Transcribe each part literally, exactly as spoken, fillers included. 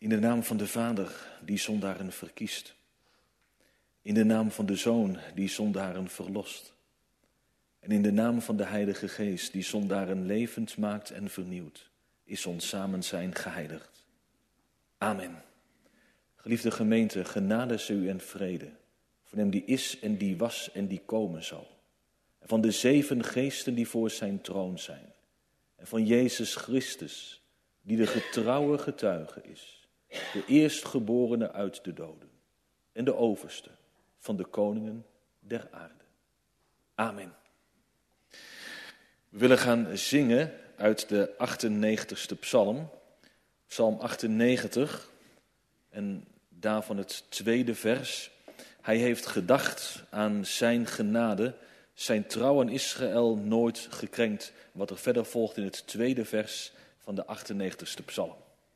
In de naam van de Vader, die zondaren verkiest. In de naam van de Zoon, die zondaren verlost. En in de naam van de Heilige Geest, die zondaren levend maakt en vernieuwt, is ons samenzijn geheiligd. Amen. Geliefde gemeente, genade zij u en vrede, van hem die is en die was en die komen zal. En van de zeven geesten die voor zijn troon zijn. En van Jezus Christus, die de getrouwe getuige is, de eerstgeborene uit de doden en de overste van de koningen der aarde. Amen. We willen gaan zingen uit de achtennegentigste psalm, psalm achtennegentig, en daarvan het tweede vers. Hij heeft gedacht aan zijn genade, zijn trouw aan Israël nooit gekrenkt. Wat er verder volgt in het tweede vers van de achtennegentigste psalm.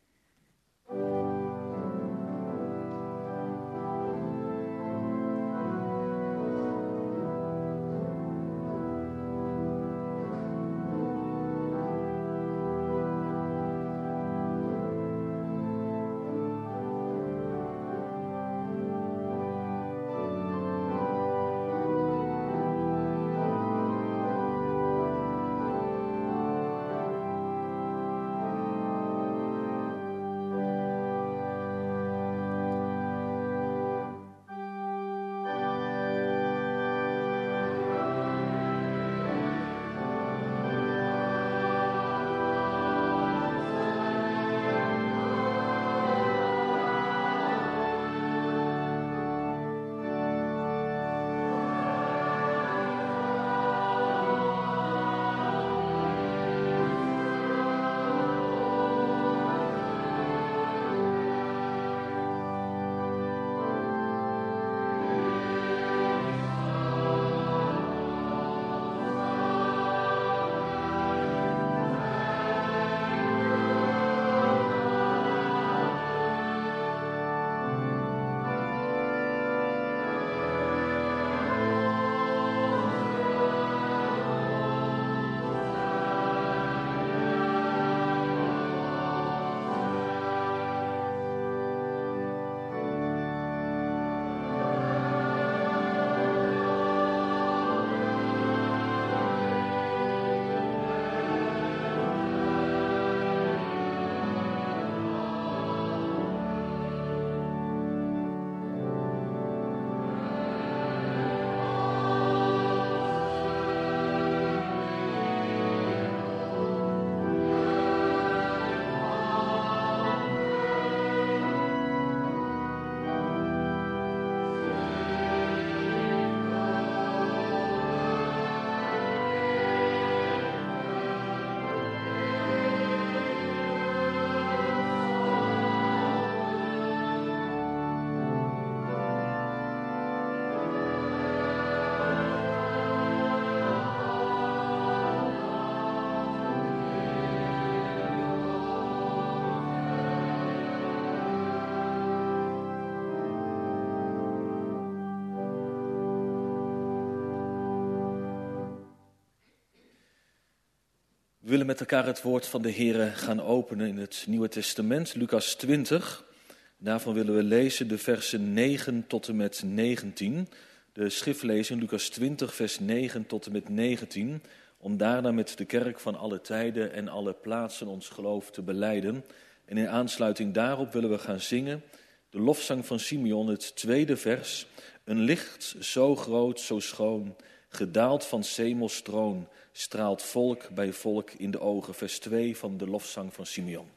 We willen met elkaar het woord van de Heere gaan openen in het Nieuwe Testament, Lucas twintig. Daarvan willen we lezen de versen negen tot en met negentien. De schriftlezing Lucas twintig, vers negen tot en met negentien. Om daarna met de kerk van alle tijden en alle plaatsen ons geloof te belijden. En in aansluiting daarop willen we gaan zingen de lofzang van Simeon, het tweede vers. Een licht zo groot, zo schoon, gedaald van 's hemels troon, straalt volk bij volk in de ogen. Vers twee van de lofzang van Simeon.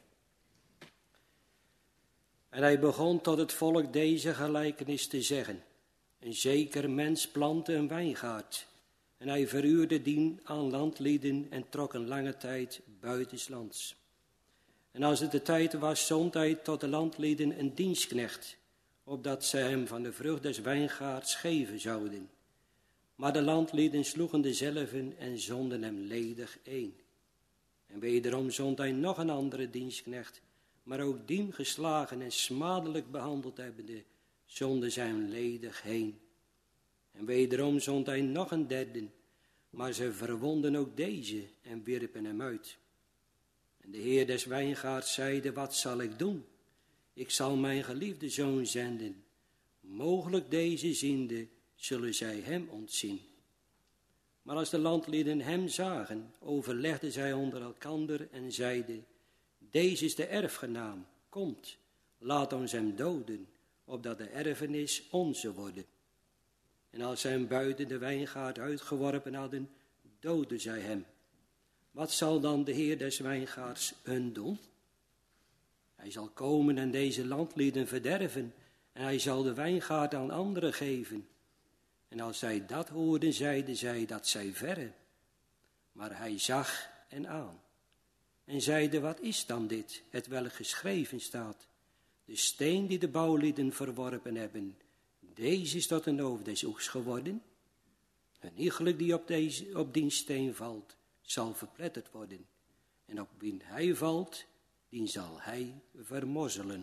En hij begon tot het volk deze gelijkenis te zeggen. Een zeker mens plantte een wijngaard. En hij verhuurde dien aan landlieden en trok een lange tijd buitenslands. En als het de tijd was, zond hij tot de landlieden een dienstknecht, opdat zij hem van de vrucht des wijngaards geven zouden. Maar de landlieden sloegen dezelven en zonden hem ledig een. En wederom zond hij nog een andere dienstknecht, maar ook dien geslagen en smadelijk behandeld hebbende, zonden zij hem ledig heen. En wederom zond hij nog een derde, maar ze verwonden ook deze en wierpen hem uit. En de heer des wijngaards zeide, wat zal ik doen? ik zal mijn geliefde zoon zenden. Mogelijk deze ziende zullen zij hem ontzien. Maar als de landlieden hem zagen, overlegden zij onder elkander en zeiden, deze is de erfgenaam, komt, laat ons hem doden, opdat de erfenis onze worden. En als zij hem buiten de wijngaard uitgeworpen hadden, doodden zij hem. Wat zal dan de Heer des wijngaards hun doen? Hij zal komen en deze landlieden verderven, en hij zal de wijngaard aan anderen geven. En als zij dat hoorden, zeiden zij dat zij verre. Maar hij zag en aan. En zeide, wat is dan dit, het welk geschreven staat? De steen die de bouwlieden verworpen hebben, deze is tot een hoofd des oeks geworden. Een iegelijk die op, deze, op die steen valt, zal verpletterd worden. En op wie hij valt, die zal hij vermorzelen.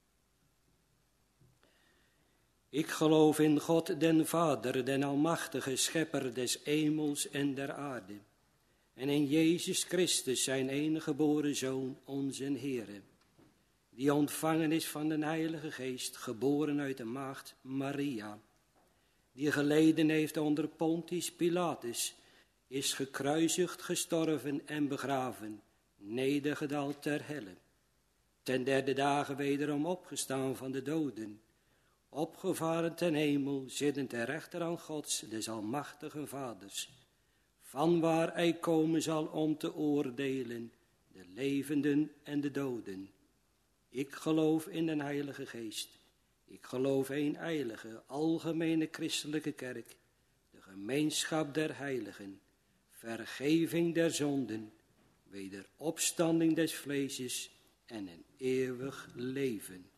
Ik geloof in God den Vader, den almachtige schepper des hemels en der aarde. En in Jezus Christus, zijn enige geboren Zoon, onze Heere. Die ontvangen is van den Heilige Geest, geboren uit de maagd Maria. Die geleden heeft onder Pontius Pilatus, is gekruisigd, gestorven en begraven, nedergedaald ter helle. Ten derde dagen wederom opgestaan van de doden, opgevaren ten hemel, zittend ter rechterhand Gods, des almachtigen Vaders, vanwaar hij komen zal om te oordelen de levenden en de doden. Ik geloof in den Heilige Geest. Ik geloof een heilige, algemene christelijke kerk, de gemeenschap der heiligen, vergeving der zonden, wederopstanding des vleeses en een eeuwig leven.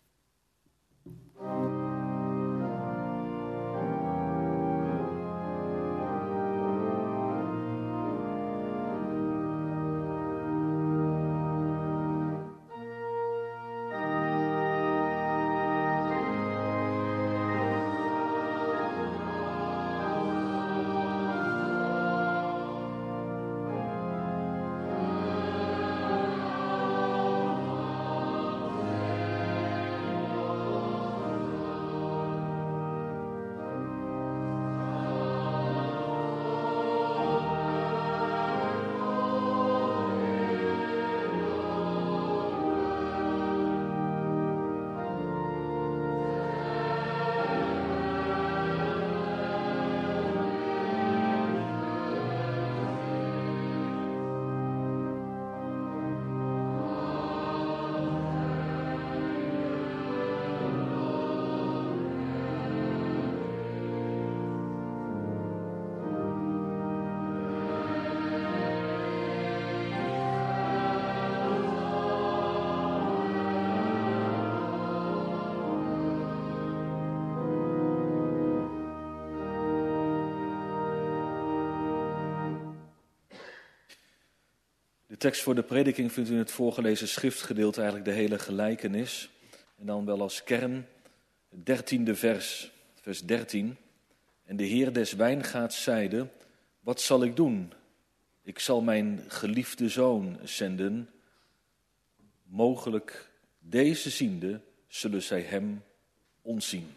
De tekst voor de prediking vindt u in het voorgelezen schriftgedeelte eigenlijk de hele gelijkenis. En dan wel als kern het dertiende vers, vers dertien. En de Heer des wijngaards zeide, wat zal ik doen? Ik zal mijn geliefde zoon zenden. Mogelijk deze ziende zullen zij hem ontzien.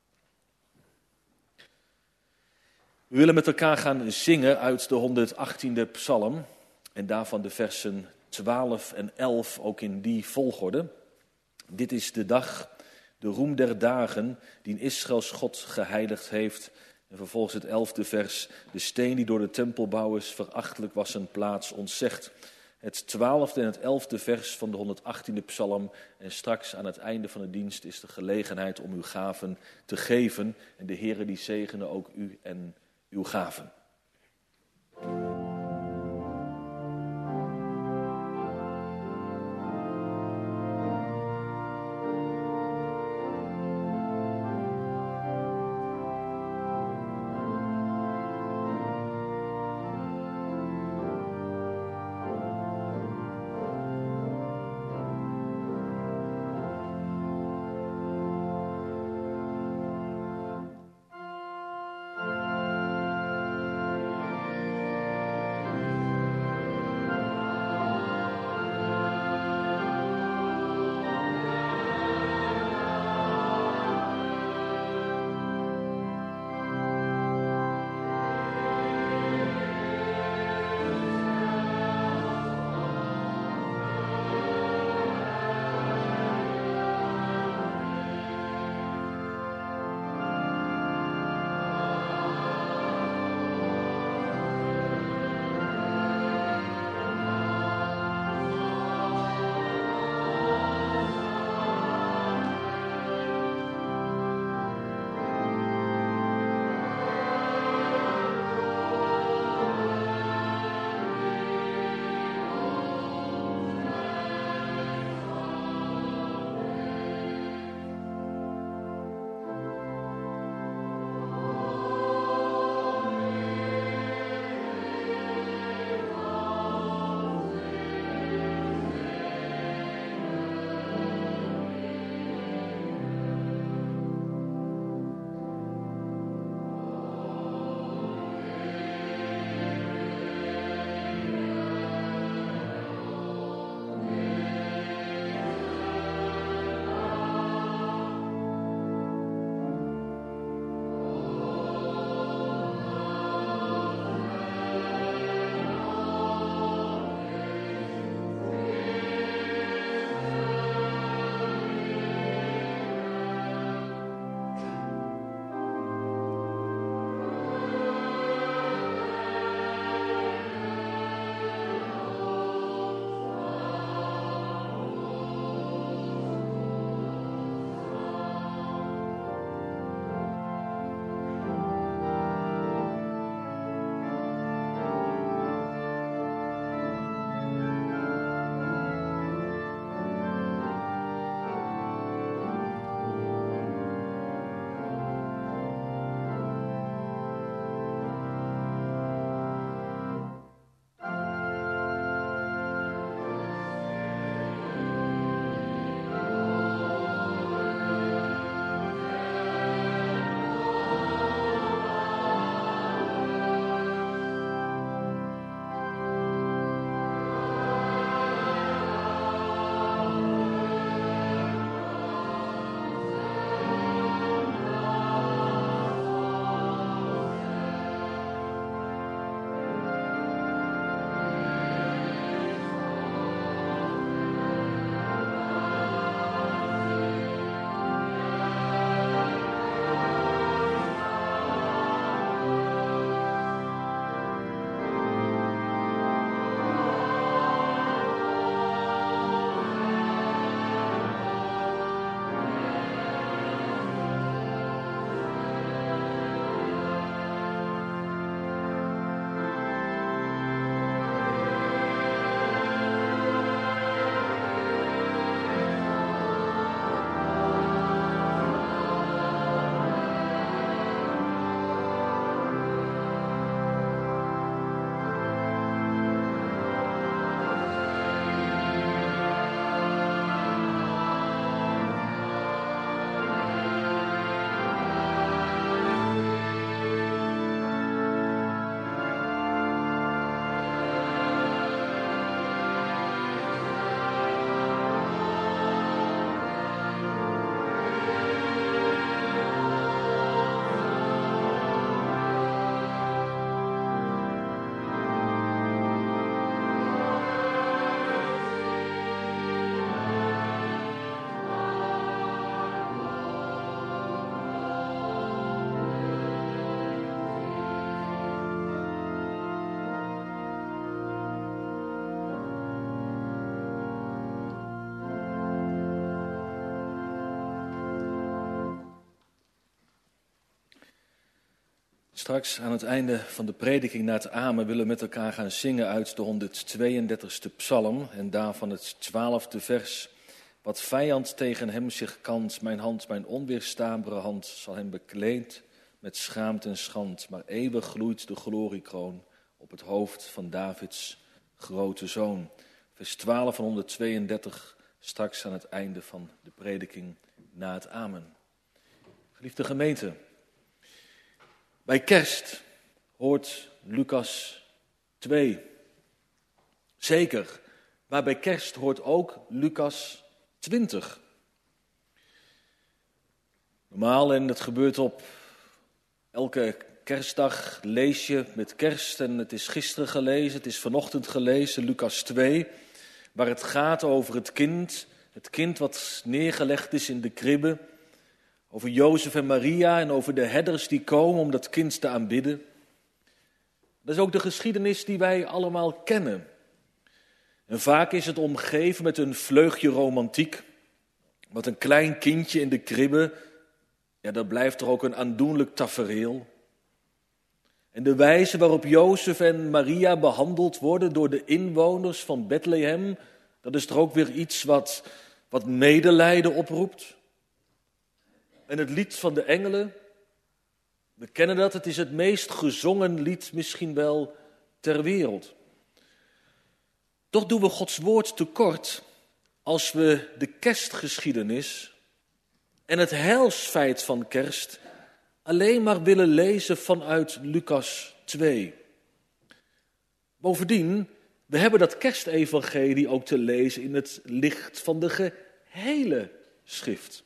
We willen met elkaar gaan zingen uit de honderdachttiende psalm. En daarvan de versen twaalf en elf, ook in die volgorde. Dit is de dag, de roem der dagen, die Israëls God geheiligd heeft. En vervolgens het elfde vers, de steen die door de tempelbouwers verachtelijk was een plaats ontzegd. Het twaalfde en het elfde vers van de honderdachttiende psalm. En straks aan het einde van de dienst is de gelegenheid om uw gaven te geven. En de Heere die zegene ook u en uw gaven. Straks aan het einde van de prediking na het amen willen we met elkaar gaan zingen uit de honderdtweeëndertigste psalm en daarvan het twaalfde vers. Wat vijand tegen hem zich kant, mijn hand, mijn onweerstaanbare hand, zal hem bekleed met schaamte en schand. Maar eeuwig gloeit de gloriekroon op het hoofd van Davids grote zoon. Vers twaalf van honderdtweeëndertig, straks aan het einde van de prediking na het amen. Geliefde gemeente, bij kerst hoort Lucas twee. Zeker, maar bij kerst hoort ook Lucas twintig. Normaal, en het gebeurt op elke kerstdag, lees je met kerst. En het is gisteren gelezen, het is vanochtend gelezen, Lucas twee. Waar het gaat over het kind, het kind wat neergelegd is in de kribbe. Over Jozef en Maria en over de herders die komen om dat kind te aanbidden. Dat is ook de geschiedenis die wij allemaal kennen. En vaak is het omgeven met een vleugje romantiek. Want een klein kindje in de kribbe, ja, dat blijft er ook een aandoenlijk tafereel. En de wijze waarop Jozef en Maria behandeld worden door de inwoners van Bethlehem, dat is er ook weer iets wat, wat medelijden oproept. En het lied van de engelen, we kennen dat, het is het meest gezongen lied misschien wel ter wereld. Toch doen we Gods woord tekort als we de kerstgeschiedenis en het heilsfeit van kerst alleen maar willen lezen vanuit Lucas twee. Bovendien, we hebben dat kerstevangelie ook te lezen in het licht van de gehele schrift.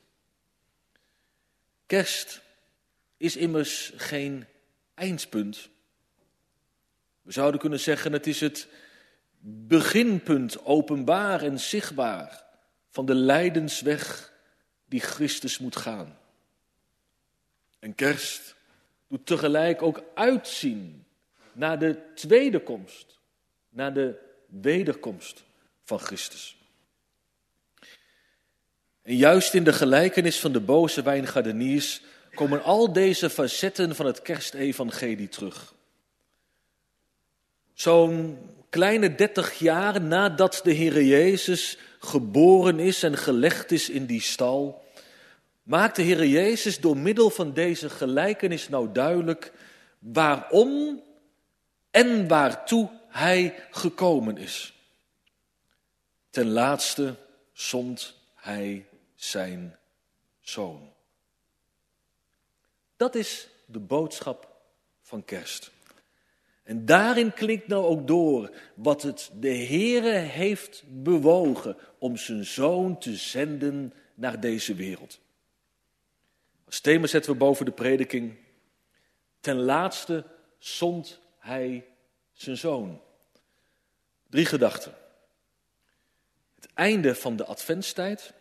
Kerst is immers geen eindpunt. We zouden kunnen zeggen, het is het beginpunt, openbaar en zichtbaar, van de lijdensweg die Christus moet gaan. En kerst doet tegelijk ook uitzien naar de tweede komst, naar de wederkomst van Christus. En juist in de gelijkenis van de boze wijngaardeniers komen al deze facetten van het kerstevangelie terug. Zo'n kleine dertig jaar nadat de Heere Jezus geboren is en gelegd is in die stal, maakt de Heere Jezus door middel van deze gelijkenis nou duidelijk waarom en waartoe hij gekomen is. Ten laatste zond hij zijn zoon. Dat is de boodschap van kerst. En daarin klinkt nou ook door wat het de Heere heeft bewogen om zijn zoon te zenden naar deze wereld. Als thema zetten we boven de prediking: ten laatste zond hij zijn zoon. Drie gedachten. Het einde van de adventstijd,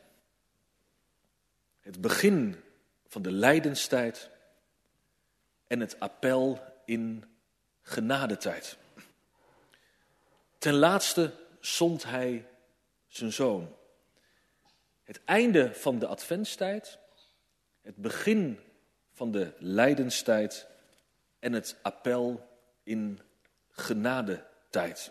het begin van de lijdenstijd en het appel in genadetijd. Ten laatste zond hij zijn zoon. Het einde van de adventstijd, het begin van de lijdenstijd en het appel in genadetijd.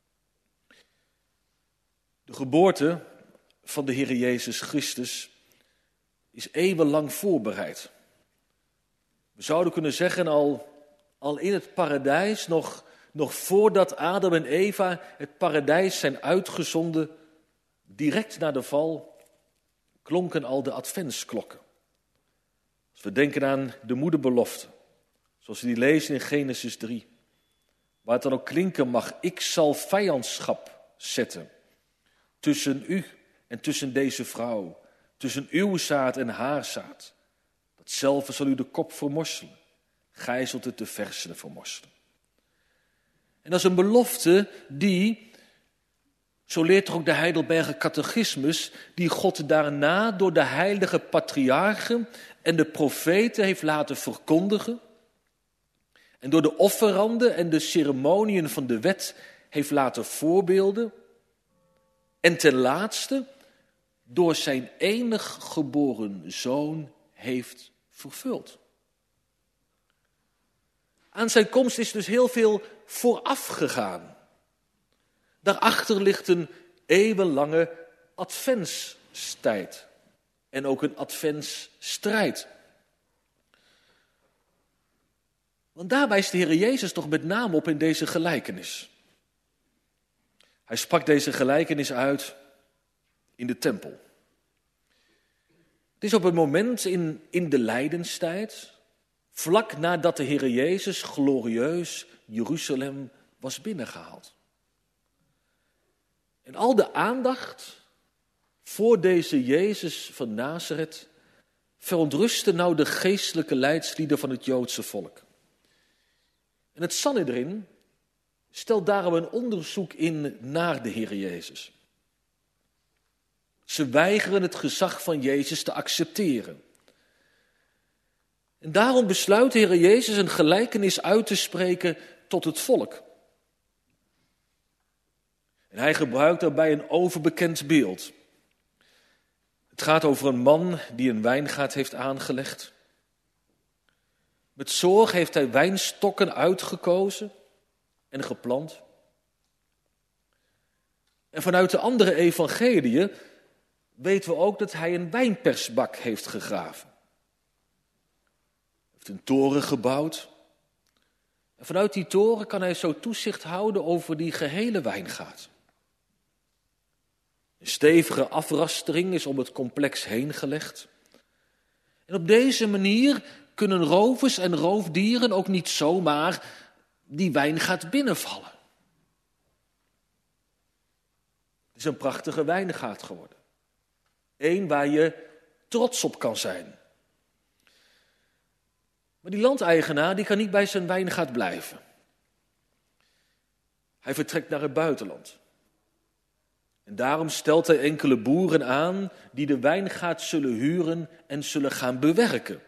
De geboorte van de Heere Jezus Christus is eeuwenlang voorbereid. We zouden kunnen zeggen al, al in het paradijs, nog, nog voordat Adam en Eva het paradijs zijn uitgezonden, direct na de val, klonken al de adventsklokken. Als we denken aan de moederbelofte, zoals we die lezen in Genesis drie, waar het dan ook klinken mag: ik zal vijandschap zetten tussen u en tussen deze vrouw, tussen uw zaad en haar zaad. Datzelfde zal u de kop vermorselen. Gij zult het de versenen vermorselen. En dat is een belofte die, zo leert toch ook de Heidelberger Catechismus, die God daarna door de heilige patriarchen en de profeten heeft laten verkondigen en door de offeranden en de ceremoniën van de wet heeft laten voorbeelden en ten laatste door zijn enig geboren zoon heeft vervuld. Aan zijn komst is dus heel veel vooraf gegaan. Daarachter ligt een eeuwenlange adventstijd en ook een adventsstrijd. Want daar wijst de Heer Jezus toch met name op in deze gelijkenis. Hij sprak deze gelijkenis uit in de tempel. Het is op een moment in, in de lijdenstijd, vlak nadat de Heer Jezus glorieus Jeruzalem was binnengehaald. En al de aandacht voor deze Jezus van Nazareth verontrustte nou de geestelijke leidslieden van het Joodse volk. En het Sanhedrin stelt daarom een onderzoek in naar de Heer Jezus. Ze weigeren het gezag van Jezus te accepteren. En daarom besluit de Heer Jezus een gelijkenis uit te spreken tot het volk. En hij gebruikt daarbij een overbekend beeld. Het gaat over een man die een wijngaard heeft aangelegd. Met zorg heeft hij wijnstokken uitgekozen en geplant. En vanuit de andere evangeliën weten we ook dat hij een wijnpersbak heeft gegraven. Hij heeft een toren gebouwd. En vanuit die toren kan hij zo toezicht houden over die gehele wijngaard. Een stevige afrastering is om het complex heen gelegd. En op deze manier kunnen rovers en roofdieren ook niet zomaar die wijngaard binnenvallen. Het is een prachtige wijngaard geworden. Eén waar je trots op kan zijn. Maar die landeigenaar die kan niet bij zijn wijngaard blijven. Hij vertrekt naar het buitenland. En daarom stelt hij enkele boeren aan die de wijngaard zullen huren en zullen gaan bewerken.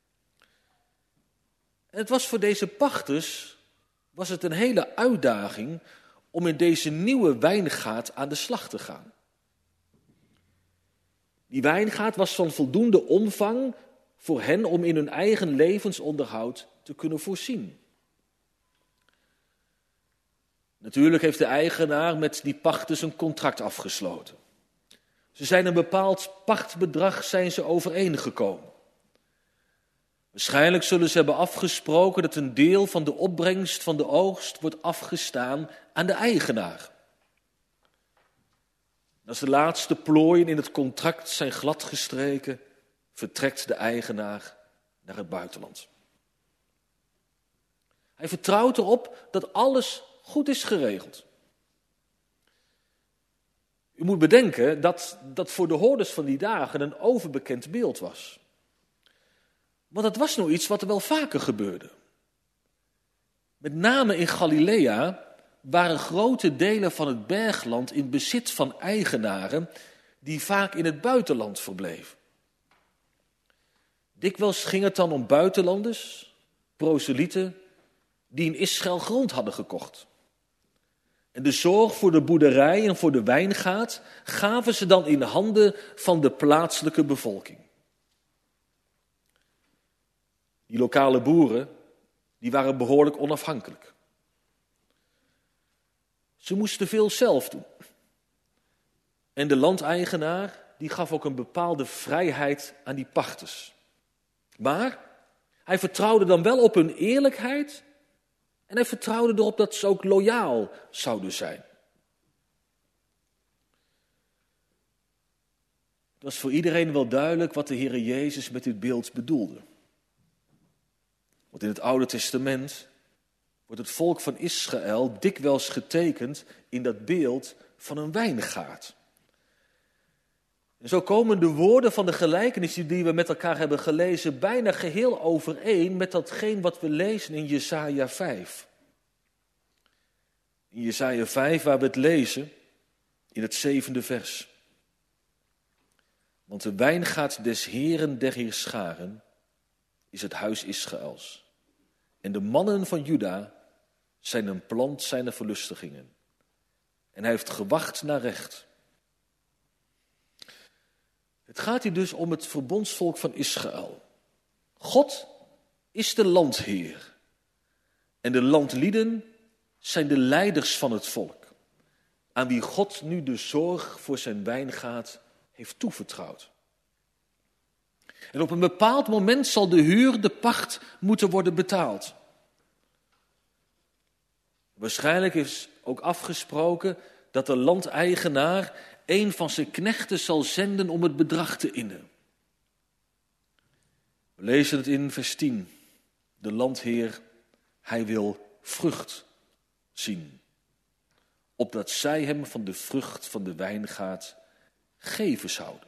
En het was voor deze pachters was het een hele uitdaging om in deze nieuwe wijngaard aan de slag te gaan. Die wijngaard was van voldoende omvang voor hen om in hun eigen levensonderhoud te kunnen voorzien. Natuurlijk heeft de eigenaar met die pachters een contract afgesloten. Ze zijn een bepaald pachtbedrag zijn ze overeengekomen. Waarschijnlijk zullen ze hebben afgesproken dat een deel van de opbrengst van de oogst wordt afgestaan aan de eigenaar. Als de laatste plooien in het contract zijn gladgestreken, vertrekt de eigenaar naar het buitenland. Hij vertrouwt erop dat alles goed is geregeld. U moet bedenken dat dat voor de hoorders van die dagen een overbekend beeld was. Want dat was nou iets wat er wel vaker gebeurde. Met name in Galilea waren grote delen van het bergland in bezit van eigenaren die vaak in het buitenland verbleven. Dikwijls ging het dan om buitenlanders, proselieten, die in Israël grond hadden gekocht. En de zorg voor de boerderij en voor de wijngaard gaven ze dan in handen van de plaatselijke bevolking. Die lokale boeren, die waren behoorlijk onafhankelijk. Ze moesten veel zelf doen. En de landeigenaar, die gaf ook een bepaalde vrijheid aan die pachters. Maar hij vertrouwde dan wel op hun eerlijkheid en hij vertrouwde erop dat ze ook loyaal zouden zijn. Het was voor iedereen wel duidelijk wat de Heer Jezus met dit beeld bedoelde. Want in het Oude Testament wordt het volk van Israël dikwijls getekend in dat beeld van een wijngaard. En zo komen de woorden van de gelijkenis die we met elkaar hebben gelezen bijna geheel overeen met datgene wat we lezen in Jesaja vijf. In Jesaja vijf waar we het lezen in het zevende vers. Want de wijngaard des Heeren der Heerscharen is het huis Israëls. En de mannen van Juda zijn een plant zijner verlustigingen. En hij heeft gewacht naar recht. Het gaat hier dus om het verbondsvolk van Israël. God is de landheer. En de landlieden zijn de leiders van het volk, aan wie God nu de zorg voor zijn wijngaard heeft toevertrouwd. En op een bepaald moment zal de huur, de pacht, moeten worden betaald. Waarschijnlijk is ook afgesproken dat de landeigenaar een van zijn knechten zal zenden om het bedrag te innen. We lezen het in vers tien. De landheer, hij wil vrucht zien, opdat zij hem van de vrucht van de wijngaard geven zouden.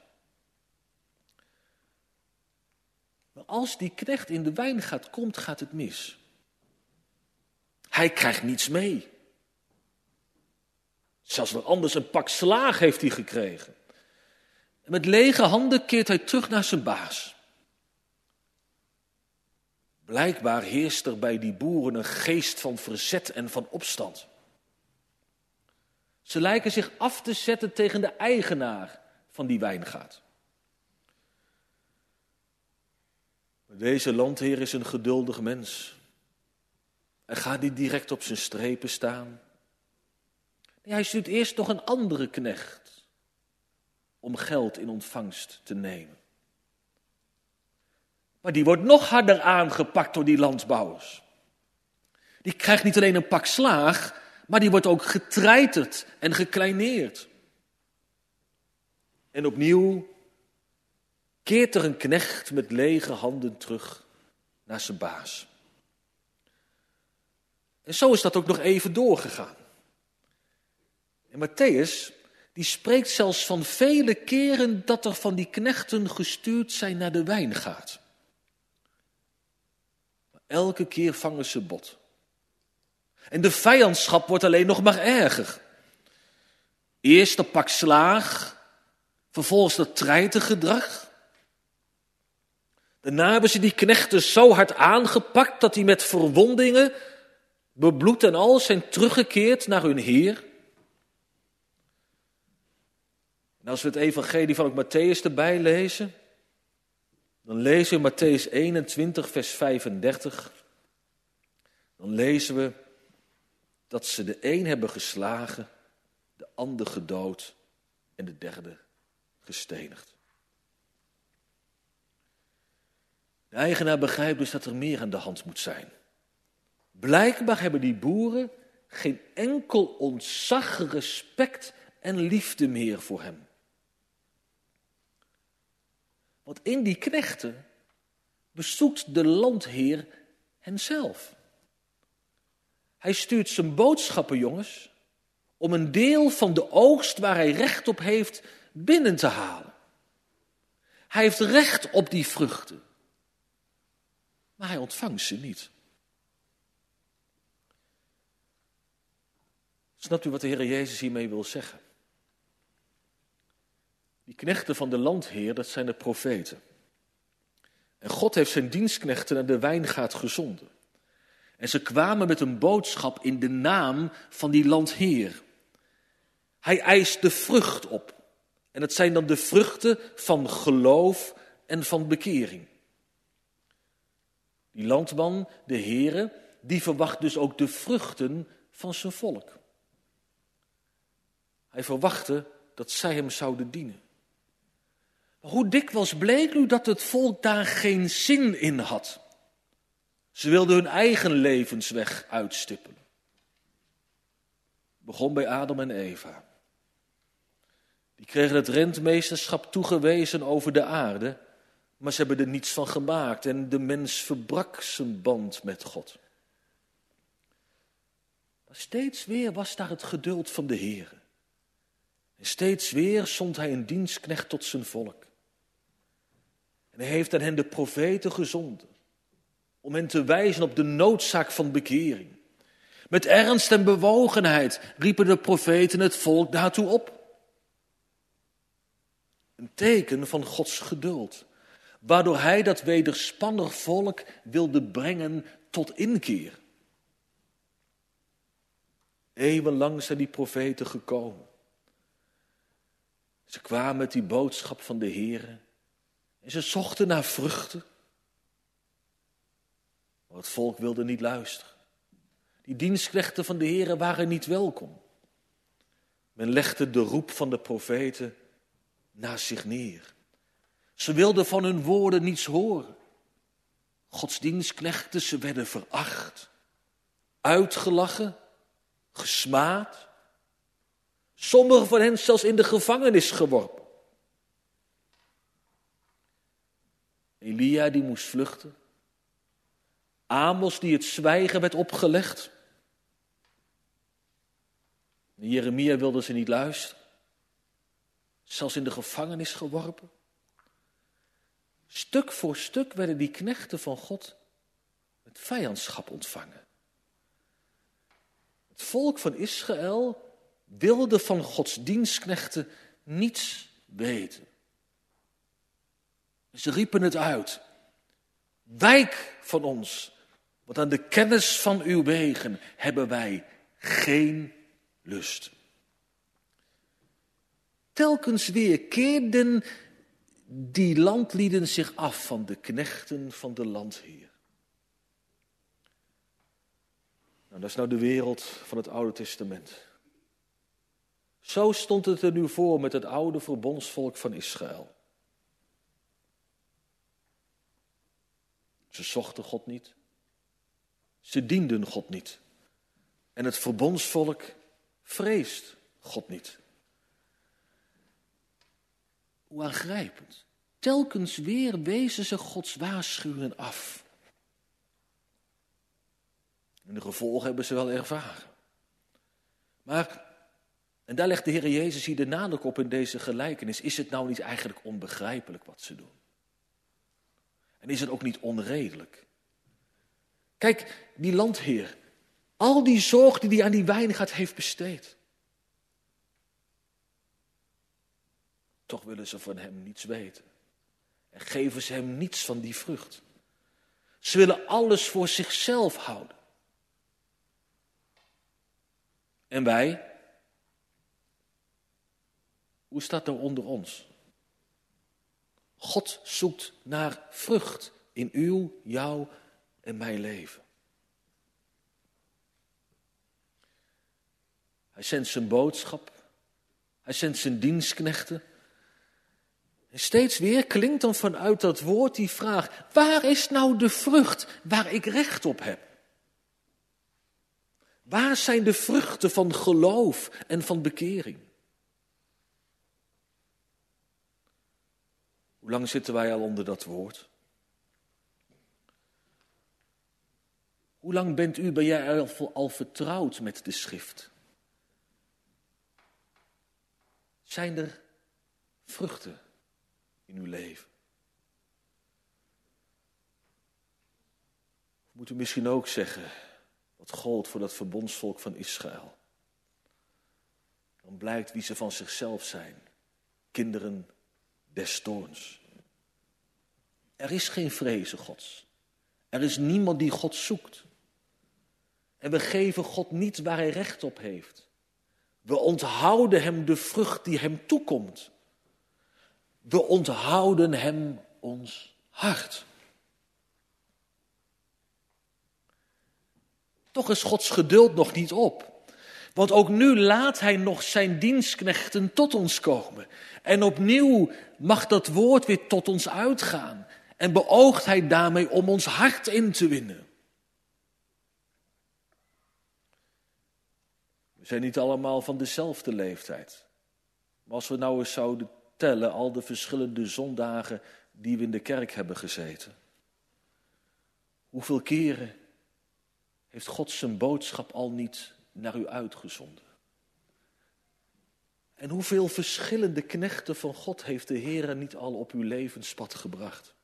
Maar als die knecht in de wijngaard komt, gaat het mis. Hij krijgt niets mee. Zelfs wel anders een pak slaag heeft hij gekregen. En met lege handen keert hij terug naar zijn baas. Blijkbaar heerst er bij die boeren een geest van verzet en van opstand. Ze lijken zich af te zetten tegen de eigenaar van die wijngaard. Deze landheer is een geduldig mens. Hij gaat niet direct op zijn strepen staan. Nee, hij stuurt eerst nog een andere knecht om geld in ontvangst te nemen. Maar die wordt nog harder aangepakt door die landbouwers. Die krijgt niet alleen een pak slaag, maar die wordt ook getreiterd en gekleineerd. En opnieuw keert er een knecht met lege handen terug naar zijn baas. En zo is dat ook nog even doorgegaan. En Mattheüs, die spreekt zelfs van vele keren dat er van die knechten gestuurd zijn naar de wijngaard. Maar elke keer vangen ze bot. En de vijandschap wordt alleen nog maar erger. Eerst een pak slaag, vervolgens dat treitergedrag. Daarna hebben ze die knechten zo hard aangepakt dat die met verwondingen, bebloed en al, zijn teruggekeerd naar hun heer. En als we het evangelie van ook Mattheüs erbij lezen, dan lezen we Mattheüs eenentwintig, vers vijfendertig. Dan lezen we dat ze de een hebben geslagen, de ander gedood en de derde gestenigd. De eigenaar begrijpt dus dat er meer aan de hand moet zijn. Blijkbaar hebben die boeren geen enkel ontzag, respect en liefde meer voor hem. Want in die knechten bezoekt de landheer henzelf. Hij stuurt zijn boodschappen, jongens, om een deel van de oogst waar hij recht op heeft binnen te halen. Hij heeft recht op die vruchten, maar hij ontvangt ze niet. Snapt u wat de Heer Jezus hiermee wil zeggen? Die knechten van de landheer, dat zijn de profeten. En God heeft zijn dienstknechten naar de wijngaard gezonden. En ze kwamen met een boodschap in de naam van die landheer. Hij eist de vrucht op. En het zijn dan de vruchten van geloof en van bekering. Die landman, de Heere, die verwacht dus ook de vruchten van zijn volk. Hij verwachtte dat zij hem zouden dienen. Maar hoe dikwijls bleek nu dat het volk daar geen zin in had. Ze wilden hun eigen levensweg uitstippelen. Het begon bij Adam en Eva. Die kregen het rentmeesterschap toegewezen over de aarde, maar ze hebben er niets van gemaakt en de mens verbrak zijn band met God. Maar steeds weer was daar het geduld van de Heer. En steeds weer zond hij een dienstknecht tot zijn volk. En hij heeft aan hen de profeten gezonden, om hen te wijzen op de noodzaak van bekering. Met ernst en bewogenheid riepen de profeten het volk daartoe op. Een teken van Gods geduld, waardoor hij dat wederspannig volk wilde brengen tot inkeer. Eeuwenlang zijn die profeten gekomen. Ze kwamen met die boodschap van de Heere en ze zochten naar vruchten. Maar het volk wilde niet luisteren. Die dienstknechten van de Heere waren niet welkom. Men legde de roep van de profeten naast zich neer. Ze wilden van hun woorden niets horen. Gods dienstknechten, ze werden veracht, uitgelachen, gesmaad. Sommigen van hen zelfs in de gevangenis geworpen. Elia die moest vluchten. Amos die het zwijgen werd opgelegd. Jeremia wilde ze niet luisteren. Zelfs in de gevangenis geworpen. Stuk voor stuk werden die knechten van God met vijandschap ontvangen. Het volk van Israël wilde van Gods dienstknechten niets weten. Ze riepen het uit. Wijk van ons, want aan de kennis van uw wegen hebben wij geen lust. Telkens weer keerden die landlieden zich af van de knechten van de landheer. Nou, dat is nou de wereld van het Oude Testament. Zo stond het er nu voor met het oude verbondsvolk van Israël. Ze zochten God niet. Ze dienden God niet. En het verbondsvolk vreest God niet. Hoe aangrijpend. Telkens weer wezen ze Gods waarschuwingen af. En de gevolgen hebben ze wel ervaren. Maar, en daar legt de Heer Jezus hier de nadruk op in deze gelijkenis, is het nou niet eigenlijk onbegrijpelijk wat ze doen? En is het ook niet onredelijk? Kijk, die landheer, al die zorg die hij aan die wijngaard heeft besteed. Toch willen ze van hem niets weten. En geven ze hem niets van die vrucht. Ze willen alles voor zichzelf houden. En wij? Hoe staat er onder ons? God zoekt naar vrucht in uw, jouw en mijn leven. Hij zendt zijn boodschap. Hij zendt zijn dienstknechten. En steeds weer klinkt dan vanuit dat woord die vraag: waar is nou de vrucht waar ik recht op heb? Waar zijn de vruchten van geloof en van bekering? Hoe lang zitten wij al onder dat woord? Hoe lang bent u, ben jij al, al vertrouwd met de schrift? Zijn er vruchten in uw leven? Moet u misschien ook zeggen wat gold voor dat verbondsvolk van Israël. Dan blijkt wie ze van zichzelf zijn. Kinderen des toorns. Er is geen vrezen Gods. Er is niemand die God zoekt. En we geven God niet waar hij recht op heeft. We onthouden hem de vrucht die hem toekomt. We onthouden hem ons hart. Toch is Gods geduld nog niet op. Want ook nu laat hij nog zijn dienstknechten tot ons komen. En opnieuw mag dat woord weer tot ons uitgaan. En beoogt hij daarmee om ons hart in te winnen. We zijn niet allemaal van dezelfde leeftijd. Maar als we nou eens zouden tellen al de verschillende zondagen die we in de kerk hebben gezeten. Hoeveel keren heeft God zijn boodschap al niet naar u uitgezonden? En hoeveel verschillende knechten van God heeft de Heer niet al op uw levenspad gebracht?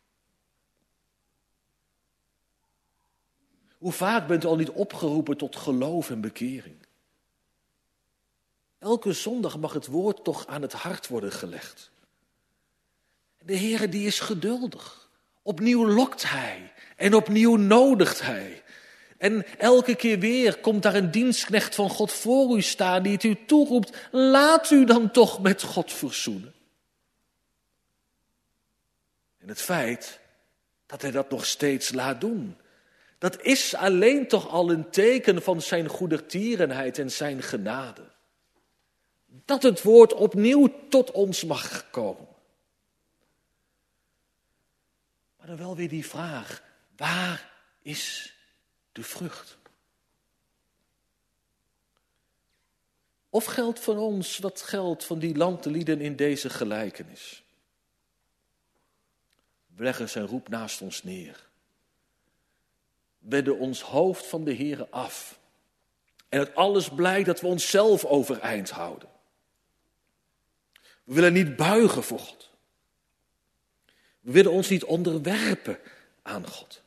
Hoe vaak bent u al niet opgeroepen tot geloof en bekering? Elke zondag mag het woord toch aan het hart worden gelegd. De Heer die is geduldig. Opnieuw lokt hij en opnieuw nodigt hij. En elke keer weer komt daar een dienstknecht van God voor u staan die het u toeroept: laat u dan toch met God verzoenen. En het feit dat hij dat nog steeds laat doen, Dat is alleen toch al een teken van zijn goedertierenheid en zijn genade. Dat het woord opnieuw tot ons mag komen. Maar dan wel weer die vraag, waar is de vrucht? Of geldt van ons wat geldt van die landlieden in deze gelijkenis? We leggen zijn roep naast ons neer. Wedden ons hoofd van de Heere af. En het alles blijkt dat we onszelf overeind houden. We willen niet buigen voor God. We willen ons niet onderwerpen aan God.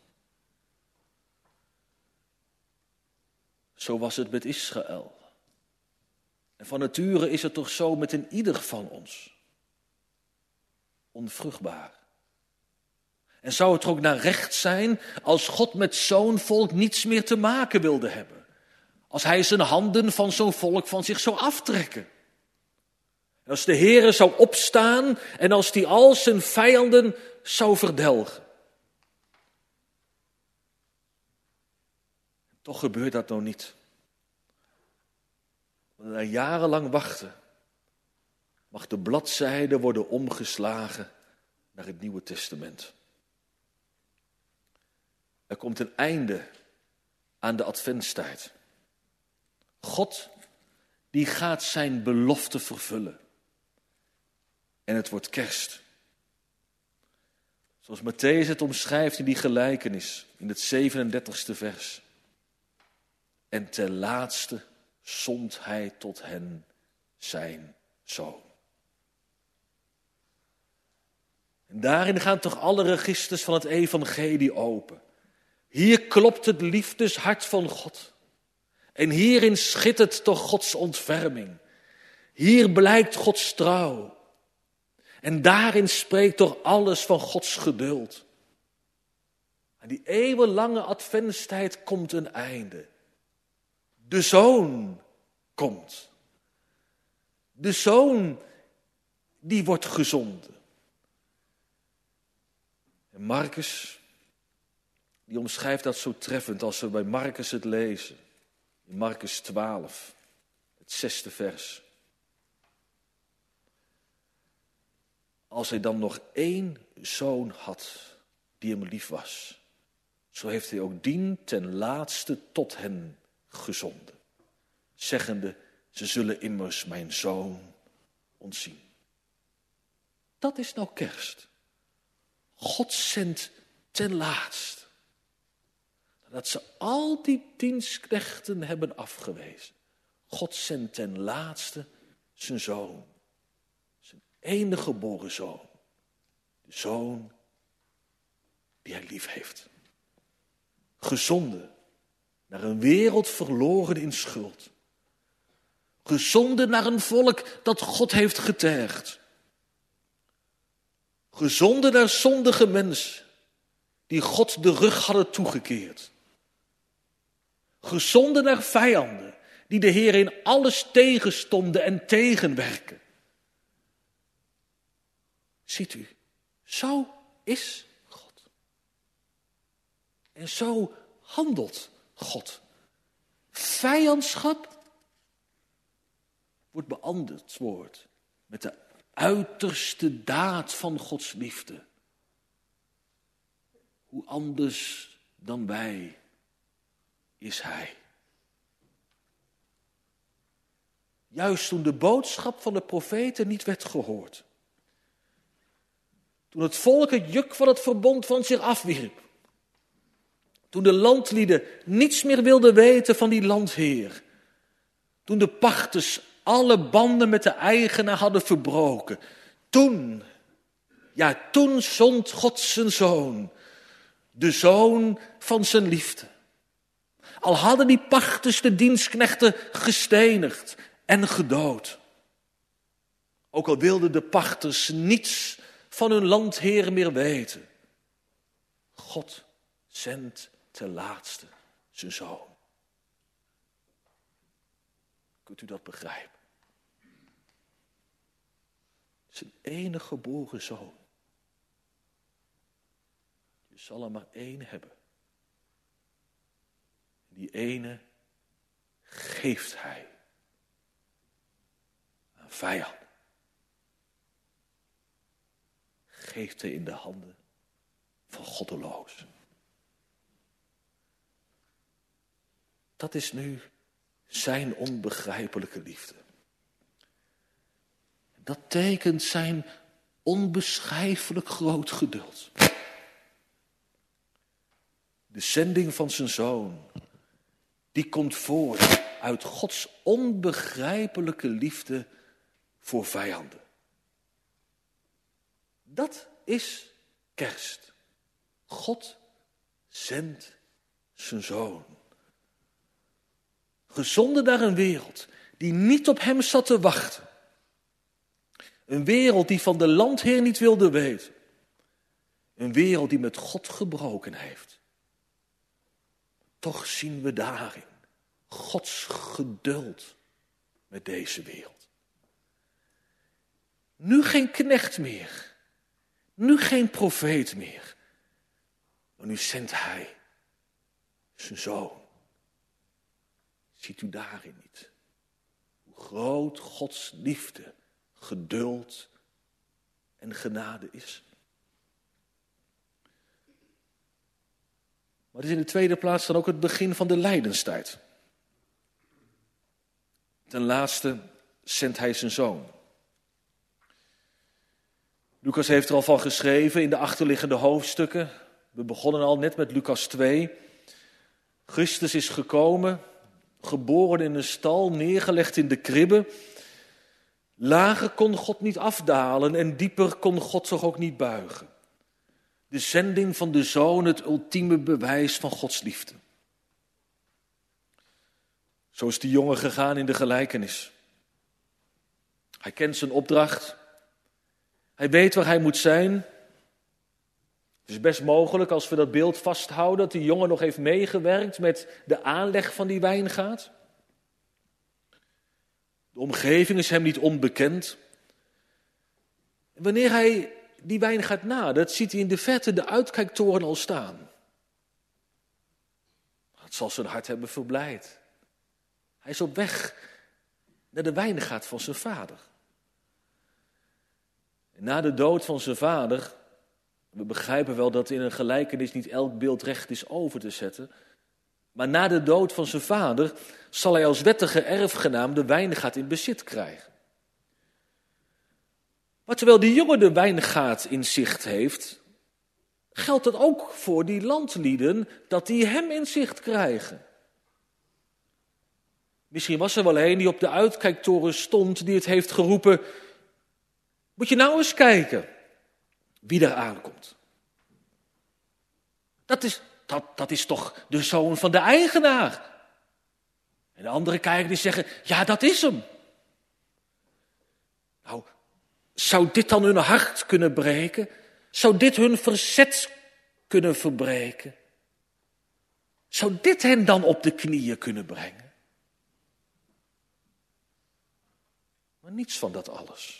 Zo was het met Israël. En van nature is het toch zo met een ieder van ons. Onvruchtbaar. En zou het er ook naar recht zijn als God met zo'n volk niets meer te maken wilde hebben? Als hij zijn handen van zo'n volk van zich zou aftrekken? En als de Heere zou opstaan en als die al zijn vijanden zou verdelgen? Toch gebeurt dat nou niet. Want na jarenlang wachten mag de bladzijde worden omgeslagen naar het Nieuwe Testament. Er komt een einde aan de adventstijd. God, die gaat zijn belofte vervullen. En het wordt kerst. Zoals Mattheüs het omschrijft in die gelijkenis, in het zevenendertigste vers. En ten laatste zond hij tot hen zijn zoon. En daarin gaan toch alle registers van het evangelie open. Hier klopt het liefdeshart van God. En hierin schittert toch Gods ontferming. Hier blijkt Gods trouw. En daarin spreekt toch alles van Gods geduld. Aan die eeuwenlange adventstijd komt een einde. De Zoon komt. De Zoon die wordt gezonden. En Marcus, die omschrijft dat zo treffend als we bij Marcus het lezen. In Marcus twaalf, het zesde vers. Als hij dan nog één zoon had die hem lief was, zo heeft hij ook dien ten laatste tot hen gezonden. Zeggende, ze zullen immers mijn zoon ontzien. Dat is nou kerst. God zendt ten laatste. Dat ze al die dienstknechten hebben afgewezen. God zendt ten laatste zijn zoon. Zijn enige geboren zoon. De zoon die hij lief heeft. Gezonden naar een wereld verloren in schuld. Gezonden naar een volk dat God heeft getergd. Gezonden naar zondige mensen die God de rug hadden toegekeerd. Gezonden naar vijanden die de Heer in alles tegenstonden en tegenwerken. Ziet u, zo is God. En zo handelt God. Vijandschap wordt beantwoord met de uiterste daad van Gods liefde. Hoe anders dan wij is Hij. Juist toen de boodschap van de profeten niet werd gehoord. Toen het volk het juk van het verbond van zich afwierp. Toen de landlieden niets meer wilden weten van die landheer. Toen de pachters alle banden met de eigenaar hadden verbroken. Toen, ja toen zond God zijn zoon. De zoon van zijn liefde. Al hadden die pachters de dienstknechten gestenigd en gedood. Ook al wilden de pachters niets van hun landheer meer weten. God zendt ten laatste zijn zoon. Kunt u dat begrijpen? Zijn enige geboren zoon. Je zal er maar één hebben. Die ene geeft hij aan vijanden. Geeft hij in de handen van goddelozen. Dat is nu zijn onbegrijpelijke liefde. Dat tekent zijn onbeschrijfelijk groot geduld. De zending van zijn zoon, die komt voort uit Gods onbegrijpelijke liefde voor vijanden. Dat is kerst. God zendt zijn zoon. Gezonden naar een wereld die niet op hem zat te wachten. Een wereld die van de landheer niet wilde weten. Een wereld die met God gebroken heeft. Toch zien we daarin Gods geduld met deze wereld. Nu geen knecht meer. Nu geen profeet meer. Maar nu zendt hij zijn zoon. Ziet u daarin niet hoe groot Gods liefde, geduld en genade is? Maar het is in de tweede plaats dan ook het begin van de lijdenstijd. Ten laatste zendt hij zijn zoon. Lucas heeft er al van geschreven in de achterliggende hoofdstukken. We begonnen al net met Lucas twee. Christus is gekomen, geboren in een stal, neergelegd in de kribbe. Lager kon God niet afdalen en dieper kon God zich ook niet buigen. De zending van de zoon, het ultieme bewijs van Gods liefde. Zo is die jongen gegaan in de gelijkenis. Hij kent zijn opdracht. Hij weet waar hij moet zijn. Het is best mogelijk, als we dat beeld vasthouden, dat die jongen nog heeft meegewerkt met de aanleg van die wijngaard. De omgeving is hem niet onbekend. En wanneer hij die wijngaard nadert, ziet hij in de verte de uitkijktoren al staan. Het zal zijn hart hebben verblijd. Hij is op weg naar de wijngaard van zijn vader. En na de dood van zijn vader, we begrijpen wel dat in een gelijkenis niet elk beeld recht is over te zetten, maar na de dood van zijn vader zal hij als wettige erfgenaam de wijngaard in bezit krijgen. Maar terwijl die jongen de wijngaard in zicht heeft, geldt dat ook voor die landlieden, dat die hem in zicht krijgen. Misschien was er wel een die op de uitkijktoren stond, die het heeft geroepen: moet je nou eens kijken wie daar aankomt. Dat is, dat, dat is toch de zoon van de eigenaar. En de anderen kijken die zeggen: ja, dat is hem. Nou, zou dit dan hun hart kunnen breken? Zou dit hun verzet kunnen verbreken? Zou dit hen dan op de knieën kunnen brengen? Maar niets van dat alles.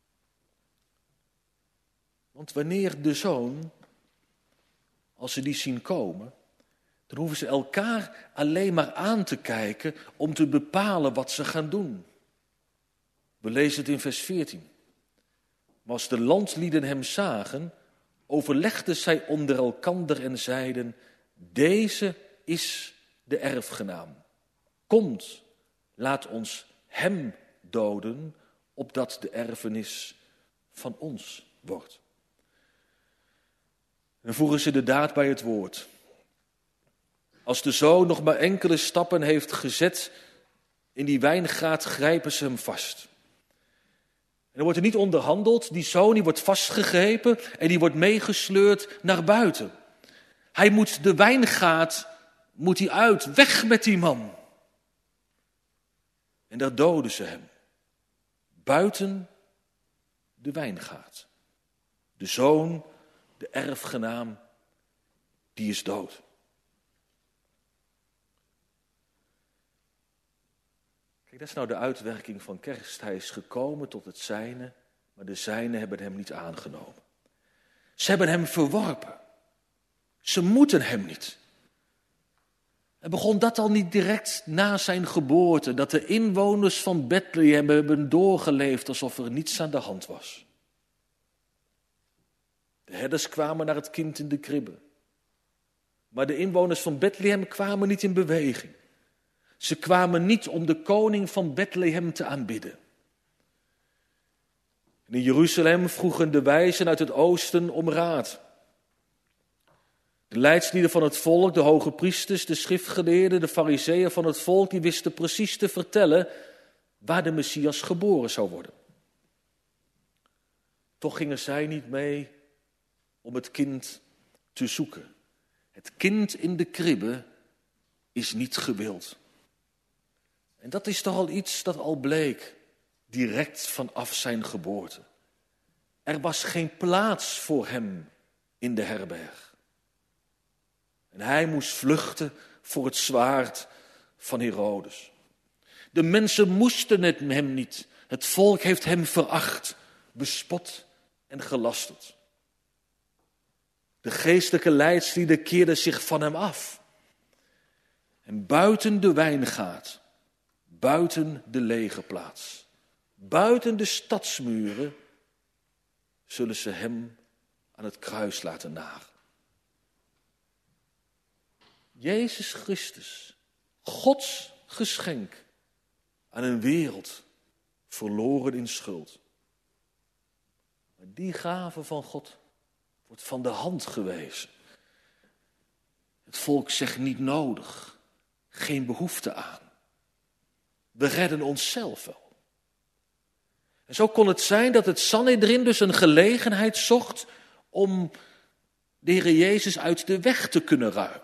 Want wanneer de zoon, als ze die zien komen, dan hoeven ze elkaar alleen maar aan te kijken om te bepalen wat ze gaan doen. We lezen het in vers veertien. Maar als de landlieden hem zagen, overlegden zij onder elkander en zeiden: deze is de erfgenaam. Komt, laat ons hem doden, opdat de erfenis van ons wordt. En voegen ze de daad bij het woord. Als de zoon nog maar enkele stappen heeft gezet in die wijngaard, grijpen ze hem vast. En er wordt er niet onderhandeld. Die zoon die wordt vastgegrepen en die wordt meegesleurd naar buiten. Hij moet de wijngaard moet hij uit, weg met die man. En daar doden ze hem. Buiten de wijngaard. De zoon, de erfgenaam, die is dood. Kijk, dat is nou de uitwerking van kerst. Hij is gekomen tot het zijne, maar de zijnen hebben hem niet aangenomen. Ze hebben hem verworpen. Ze moeten hem niet. En begon dat al niet direct na zijn geboorte, dat de inwoners van Bethlehem hebben doorgeleefd alsof er niets aan de hand was. De herders kwamen naar het kind in de kribbe. Maar de inwoners van Bethlehem kwamen niet in beweging. Ze kwamen niet om de koning van Bethlehem te aanbidden. En in Jeruzalem vroegen de wijzen uit het oosten om raad. De leidslieden van het volk, de hoge priesters, de schriftgeleerden, de farizeeën van het volk, die wisten precies te vertellen waar de Messias geboren zou worden. Toch gingen zij niet mee om het kind te zoeken. Het kind in de kribbe is niet gewild. En dat is toch al iets dat al bleek, direct vanaf zijn geboorte. Er was geen plaats voor hem in de herberg. En hij moest vluchten voor het zwaard van Herodes. De mensen moesten het hem niet. Het volk heeft hem veracht, bespot en gelasterd. De geestelijke leidslieden keerden zich van hem af. En buiten de wijngaard, buiten de legerplaats, buiten de stadsmuren, zullen ze hem aan het kruis laten nagelen. Jezus Christus, Gods geschenk aan een wereld verloren in schuld. Maar die gave van God wordt van de hand gewezen. Het volk zegt niet nodig, geen behoefte aan. We redden onszelf wel. En zo kon het zijn dat het Sanhedrin dus een gelegenheid zocht om de Heer Jezus uit de weg te kunnen ruimen.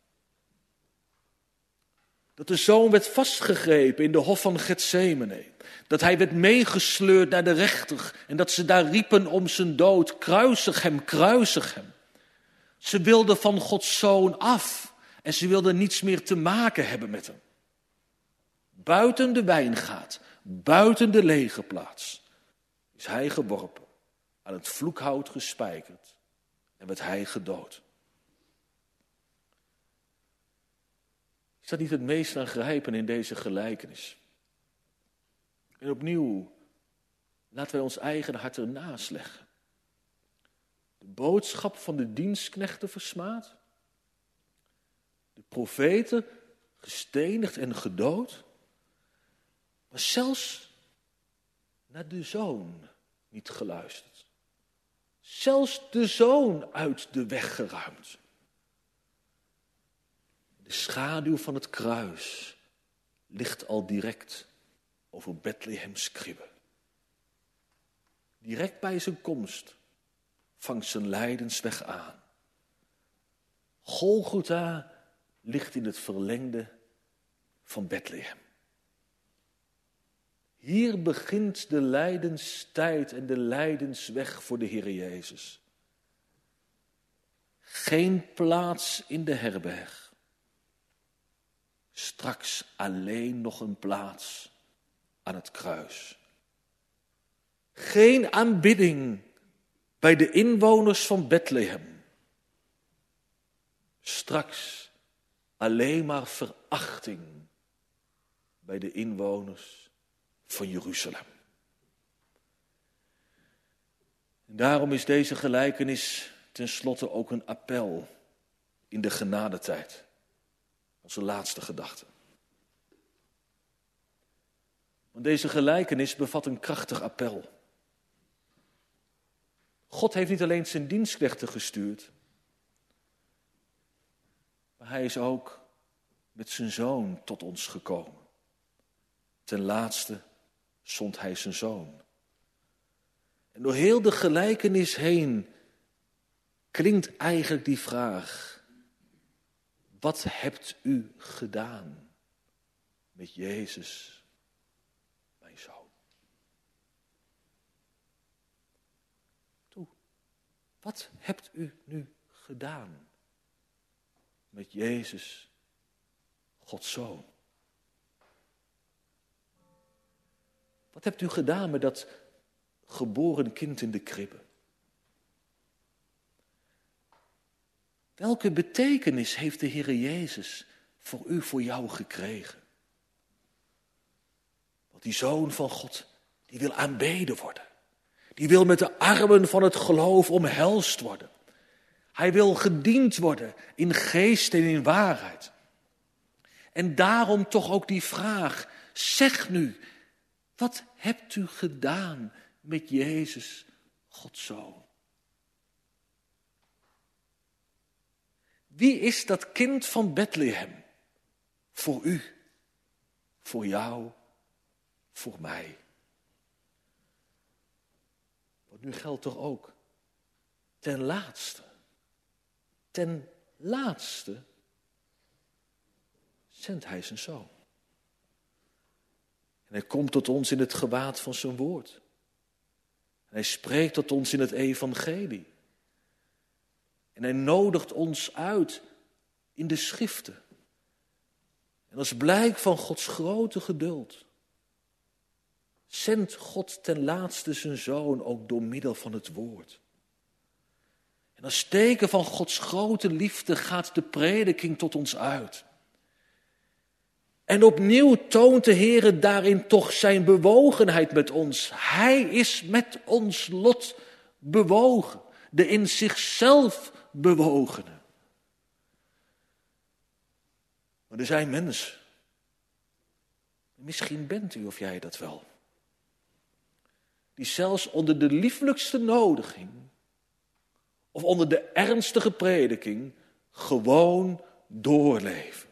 Dat de zoon werd vastgegrepen in de hof van Getsemane. Dat hij werd meegesleurd naar de rechter en dat ze daar riepen om zijn dood. Kruisig hem, kruisig hem. Ze wilden van Gods zoon af en ze wilden niets meer te maken hebben met hem. Buiten de wijngaard, buiten de legerplaats, is hij geworpen, aan het vloekhout gespijkerd en werd hij gedood. Is dat niet het meest aangrijpende in deze gelijkenis? En opnieuw, laten wij ons eigen hart ernaast leggen. De boodschap van de dienstknechten versmaad. De profeten gestenigd en gedood. Maar zelfs naar de zoon niet geluisterd. Zelfs de zoon uit de weg geruimd. De schaduw van het kruis ligt al direct over Bethlehems kribbe. Direct bij zijn komst vangt zijn lijdensweg aan. Golgotha ligt in het verlengde van Bethlehem. Hier begint de lijdenstijd en de lijdensweg voor de Heer Jezus. Geen plaats in de herberg. Straks alleen nog een plaats aan het kruis. Geen aanbidding bij de inwoners van Bethlehem. Straks alleen maar verachting bij de inwoners van Jeruzalem. En daarom is deze gelijkenis tenslotte ook een appel in de genadetijd. Onze laatste gedachte. Want deze gelijkenis bevat een krachtig appel. God heeft niet alleen zijn dienstknechten gestuurd, maar hij is ook met zijn zoon tot ons gekomen. Ten laatste zond hij zijn zoon. En door heel de gelijkenis heen klinkt eigenlijk die vraag: wat hebt u gedaan met Jezus, mijn zoon? Toe, wat hebt u nu gedaan met Jezus, Gods zoon? Wat hebt u gedaan met dat geboren kind in de kribbe? Welke betekenis heeft de Heer Jezus voor u, voor jou gekregen. Want die Zoon van God, die wil aanbeden worden. Die wil met de armen van het geloof omhelst worden. Hij wil gediend worden in geest en in waarheid. En daarom toch ook die vraag, zeg nu, wat hebt u gedaan met Jezus, Gods Zoon? Wie is dat kind van Bethlehem? Voor u, voor jou, voor mij. Want nu geldt toch ook, ten laatste, ten laatste zendt hij zijn Zoon. En hij komt tot ons in het gewaad van zijn woord. En hij spreekt tot ons in het evangelie. En hij nodigt ons uit in de schriften. En als blijk van Gods grote geduld zendt God ten laatste zijn Zoon ook door middel van het woord. En als teken van Gods grote liefde gaat de prediking tot ons uit. En opnieuw toont de Heere daarin toch zijn bewogenheid met ons. Hij is met ons lot bewogen, de in zichzelf bewogene. Maar er zijn mensen, misschien bent u of jij dat wel, die zelfs onder de lieflijkste nodiging of onder de ernstige prediking gewoon doorleven.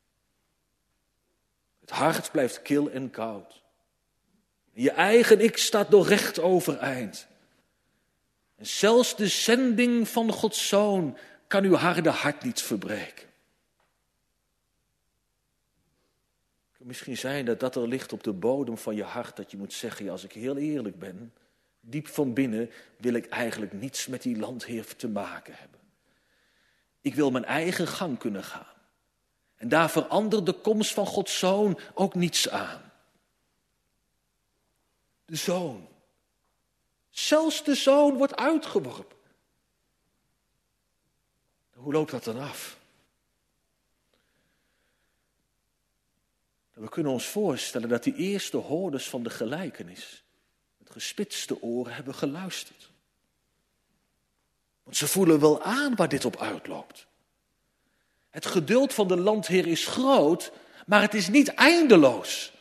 Het hart blijft kil en koud. Je eigen ik staat nog recht overeind. En zelfs de zending van Gods Zoon kan uw harde hart niet verbreken. Het kan misschien zijn dat dat er ligt op de bodem van je hart, dat je moet zeggen, ja, als ik heel eerlijk ben, diep van binnen wil ik eigenlijk niets met die landheer te maken hebben. Ik wil mijn eigen gang kunnen gaan. En daar verandert de komst van Gods Zoon ook niets aan. De Zoon. Zelfs de Zoon wordt uitgeworpen. Hoe loopt dat dan af? We kunnen ons voorstellen dat die eerste hoorders van de gelijkenis met gespitste oren hebben geluisterd. Want ze voelen wel aan waar dit op uitloopt. Het geduld van de landheer is groot, maar het is niet eindeloos.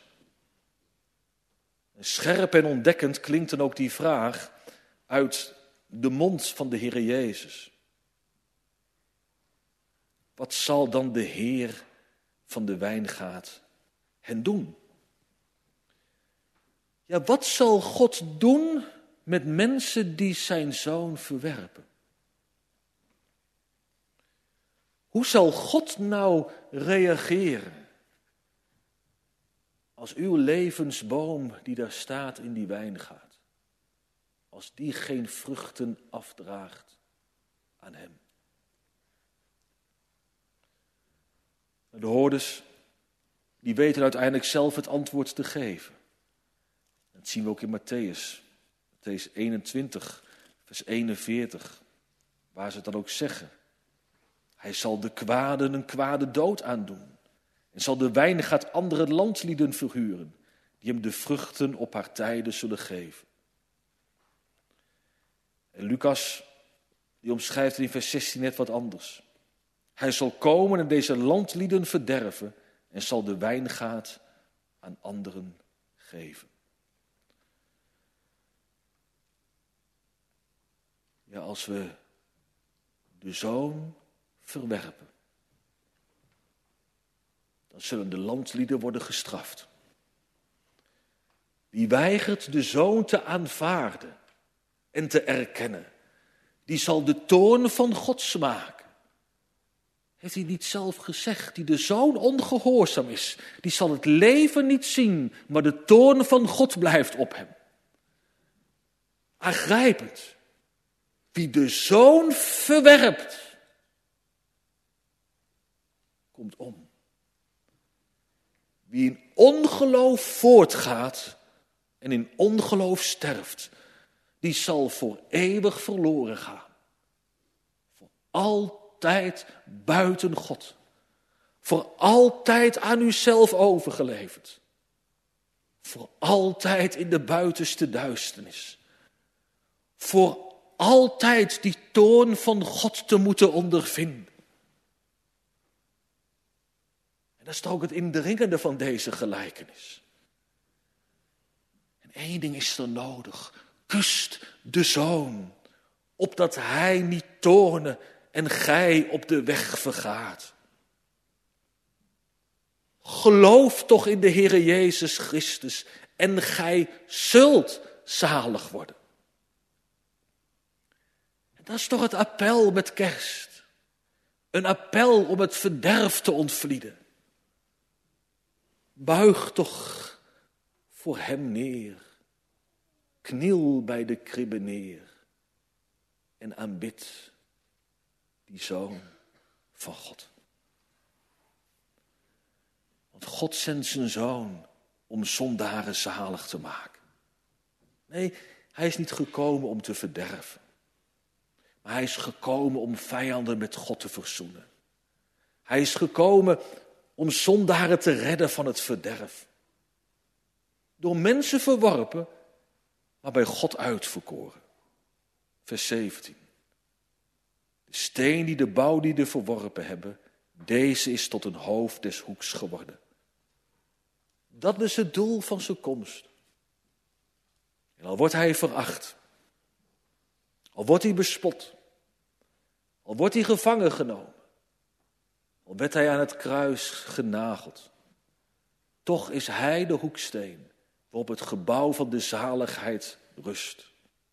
En scherp en ontdekkend klinkt dan ook die vraag uit de mond van de Heere Jezus. Wat zal dan de Heer van de wijngaard hen doen? Ja, wat zal God doen met mensen die zijn Zoon verwerpen? Hoe zal God nou reageren als uw levensboom die daar staat in die wijngaard, als die geen vruchten afdraagt aan hem? De hoorders, die weten uiteindelijk zelf het antwoord te geven. Dat zien we ook in Matthäus, Matthäus eenentwintig, vers eenenveertig, waar ze het dan ook zeggen. Hij zal de kwaden een kwade dood aandoen en zal de wijngaard andere landlieden verhuren, die hem de vruchten op haar tijden zullen geven. En Lucas, die omschrijft in vers zestien net wat anders. Hij zal komen en deze landlieden verderven en zal de wijngaard aan anderen geven. Ja, als we de Zoon verwerpen, dan zullen de landlieden worden gestraft. Wie weigert de Zoon te aanvaarden en te erkennen, die zal de toorn van God smaken. Heeft hij niet zelf gezegd, die de Zoon ongehoorzaam is, die zal het leven niet zien, maar de toorn van God blijft op hem. Aangrijpend. Wie de Zoon verwerpt, komt om. Wie in ongeloof voortgaat en in ongeloof sterft, die zal voor eeuwig verloren gaan. Voor altijd buiten God. Voor altijd aan uzelf overgeleverd. Voor altijd in de buitenste duisternis. Voor altijd die toorn van God te moeten ondervinden. En dat is toch ook het indringende van deze gelijkenis. En één ding is er nodig. Kust de Zoon, opdat hij niet toornen en gij op de weg vergaat. Geloof toch in de Heere Jezus Christus en gij zult zalig worden. En dat is toch het appel met kerst. Een appel om het verderf te ontvlieden. Buig toch voor hem neer. Kniel bij de kribbe neer. En aanbid die Zoon van God. Want God zendt zijn Zoon om zondaren zalig te maken. Nee, hij is niet gekomen om te verderven. Maar hij is gekomen om vijanden met God te verzoenen. Hij is gekomen om zondaren te redden van het verderf. Door mensen verworpen, maar bij God uitverkoren. Vers zeventien. De steen die de bouwlieden verworpen hebben, deze is tot een hoofd des hoeks geworden. Dat is het doel van zijn komst. En al wordt hij veracht, al wordt hij bespot, al wordt hij gevangen genomen, al werd hij aan het kruis genageld, toch is hij de hoeksteen waarop het gebouw van de zaligheid rust.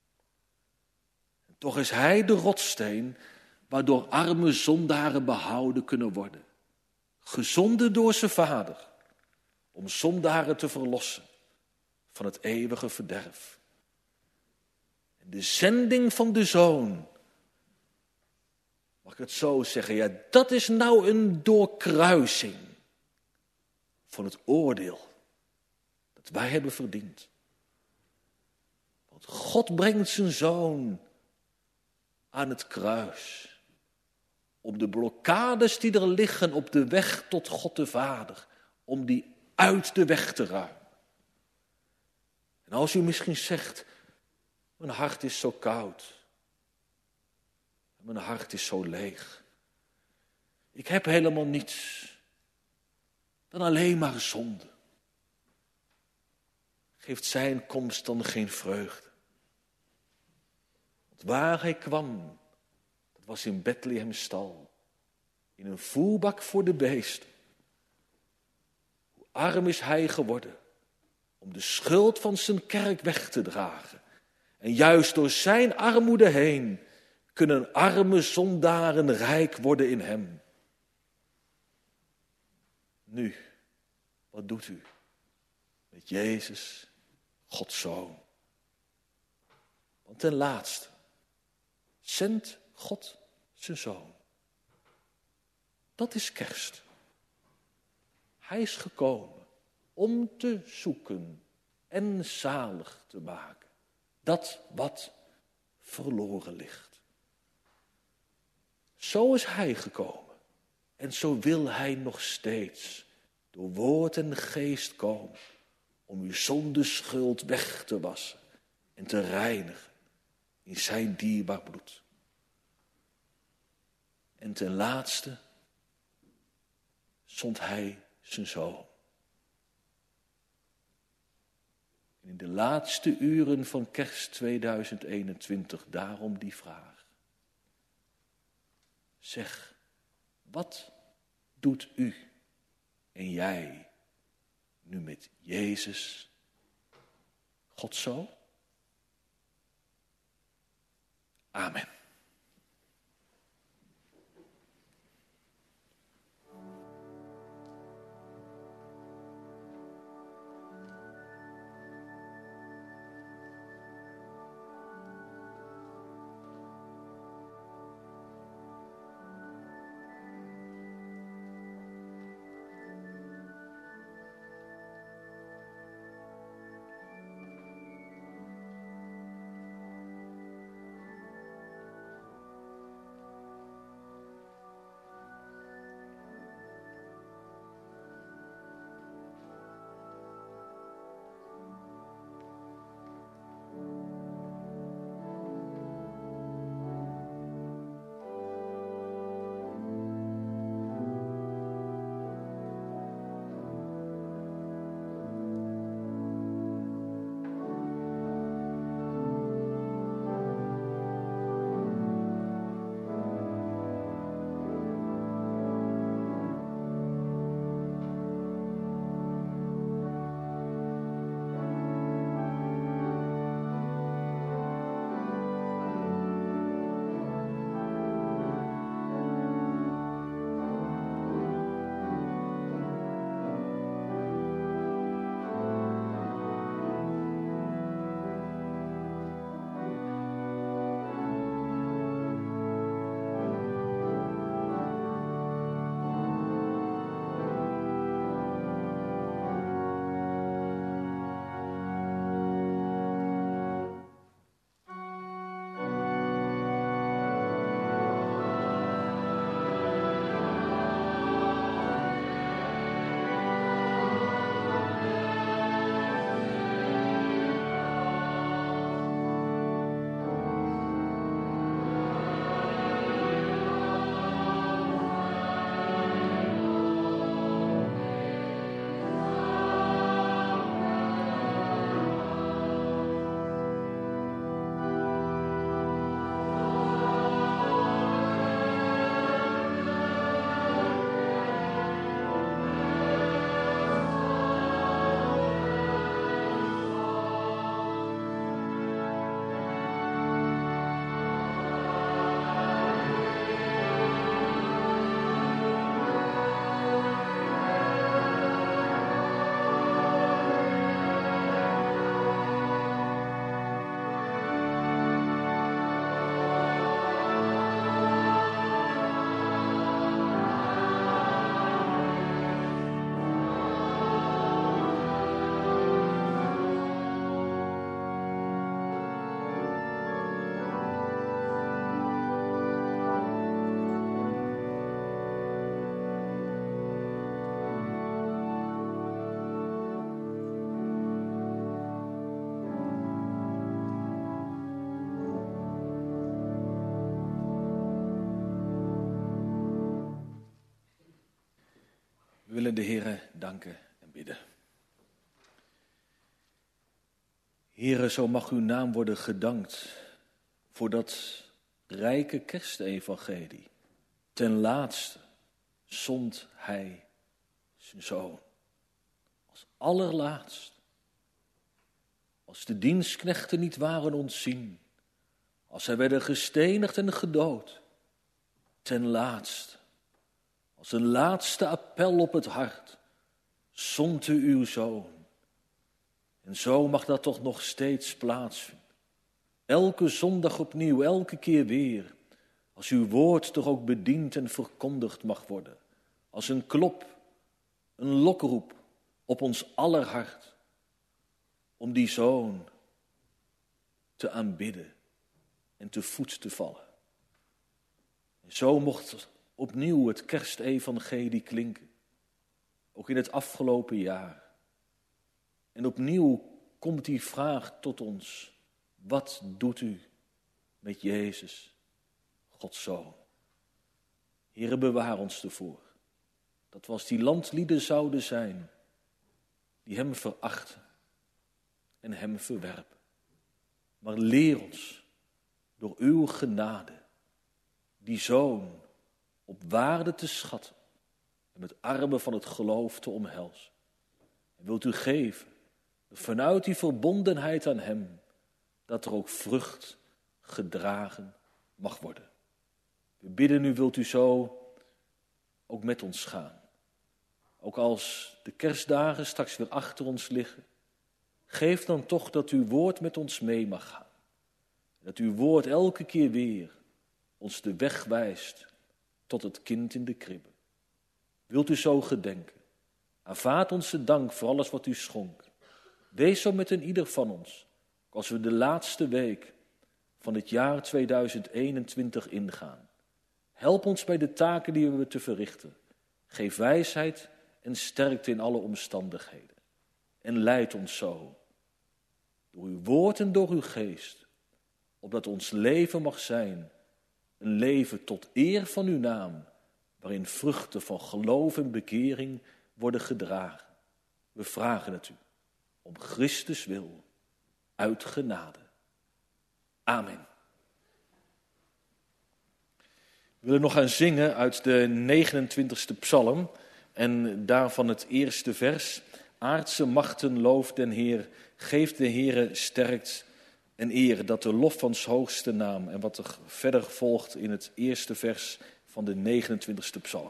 En toch is hij de rotssteen waardoor arme zondaren behouden kunnen worden, gezonden door zijn vader, om zondaren te verlossen van het eeuwige verderf. En de zending van de Zoon, mag ik het zo zeggen, ja, dat is nou een doorkruising van het oordeel dat wij hebben verdiend. Want God brengt zijn Zoon aan het kruis om de blokkades die er liggen op de weg tot God de Vader, om die uit de weg te ruimen. En als u misschien zegt, mijn hart is zo koud, mijn hart is zo leeg, ik heb helemaal niets dan alleen maar zonde, geeft zijn komst dan geen vreugde. Want waar hij kwam, dat was in Bethlehem stal, in een voerbak voor de beesten. Hoe arm is hij geworden om de schuld van zijn kerk weg te dragen. En juist door zijn armoede heen kunnen arme zondaren rijk worden in hem. Nu, wat doet u met Jezus, Gods Zoon? Want ten laatste zendt God zijn Zoon. Dat is kerst. Hij is gekomen om te zoeken en zalig te maken dat wat verloren ligt. Zo is hij gekomen en zo wil hij nog steeds door woord en geest komen om uw zondeschuld weg te wassen en te reinigen in zijn dierbaar bloed. En ten laatste zond hij zijn Zoon. En in de laatste uren van kerst tweeduizend eenentwintig daarom die vraag. Zeg, wat doet u en jij nu met Jezus, Gods Zoon? Amen. willen de Heere danken en bidden. Heere, zo mag uw naam worden gedankt voor dat rijke kerstevangelie. Ten laatste zond hij zijn zoon. Als allerlaatst. Als de dienstknechten niet waren ontzien. Als zij werden gestenigd en gedood. Ten laatste. Als een laatste appel op het hart. Zond u uw zoon. En zo mag dat toch nog steeds plaatsvinden. Elke zondag opnieuw, elke keer weer. Als uw woord toch ook bediend en verkondigd mag worden. Als een klop, een lokroep op ons aller hart. Om die zoon te aanbidden en te voet te vallen. En zo mocht opnieuw het kerstevangelie klinken. Ook in het afgelopen jaar. En opnieuw komt die vraag tot ons. Wat doet u met Jezus, Gods Zoon? Heere, bewaar ons ervoor. Dat we als die landlieden zouden zijn, die hem verachten en hem verwerpen. Maar leer ons door uw genade die Zoon op waarde te schatten en met armen van het geloof te omhelzen. En wilt u geven, vanuit die verbondenheid aan hem, dat er ook vrucht gedragen mag worden. We bidden u, wilt u zo ook met ons gaan. Ook als de kerstdagen straks weer achter ons liggen, geef dan toch dat uw woord met ons mee mag gaan. Dat uw woord elke keer weer ons de weg wijst tot het kind in de kribbe. Wilt u zo gedenken? Aanvaard onze dank voor alles wat u schonk. Wees zo met een ieder van ons, als we de laatste week van het jaar tweeduizend eenentwintig ingaan. Help ons bij de taken die we hebben te verrichten. Geef wijsheid en sterkte in alle omstandigheden. En leid ons zo, door uw woord en door uw geest, opdat ons leven mag zijn, een leven tot eer van uw naam, waarin vruchten van geloof en bekering worden gedragen. We vragen het u, om Christus wil, uit genade. Amen. We willen nog gaan zingen uit de negenentwintigste psalm en daarvan het eerste vers. Aardse machten looft den Heer, geeft de Heere sterkt en eer, dat de lof van 's hoogste naam. En wat er verder volgt in het eerste vers van de negenentwintigste psalm.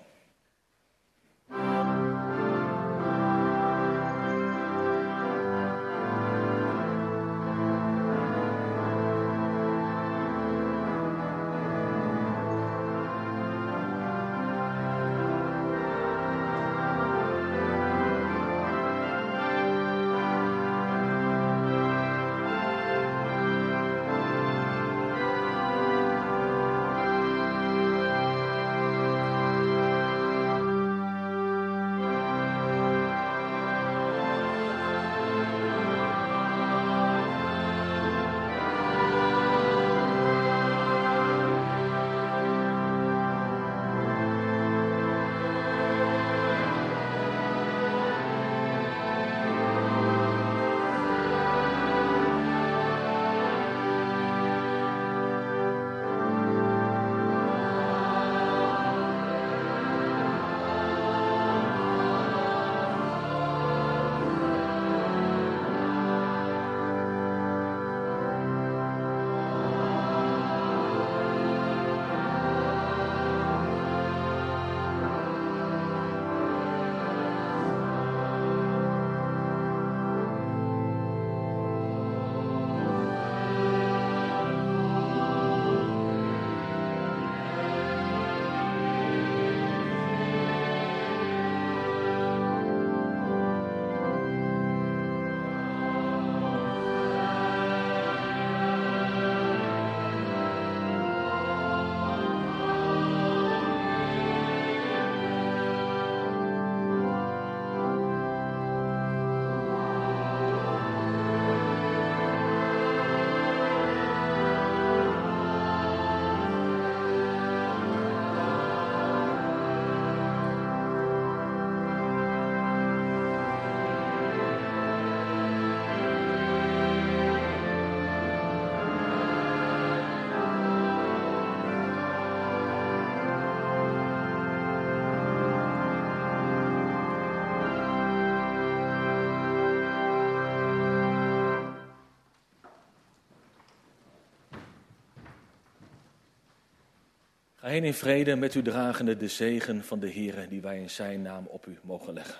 Ga heen in vrede met u dragende de zegen van de Heere die wij in zijn naam op u mogen leggen.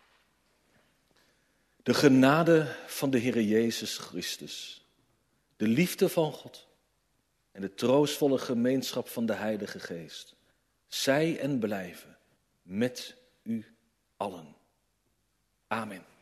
De genade van de Heere Jezus Christus, de liefde van God en de troostvolle gemeenschap van de Heilige Geest, zij en blijven met u allen. Amen.